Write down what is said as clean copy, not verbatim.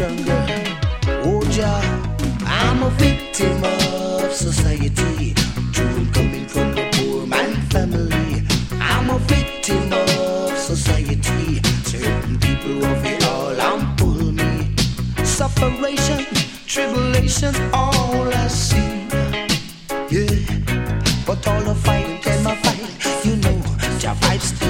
stronger. Oh, Jah, I'm a victim of society. True coming from the poor man family. I'm a victim of society. Certain people will be all and pull me. Separation, tribulation, all I see. Yeah, but all the fighting can my fight. You know, Jah vibes